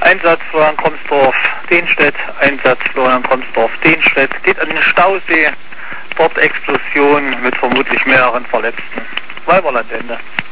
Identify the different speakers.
Speaker 1: Einsatz Florian-Kromsdorf, Denstedt, Einsatz Florian-Kromsdorf, Denstedt, geht an den Stausee, dort Explosion mit vermutlich mehreren Verletzten. Weiberland Ende.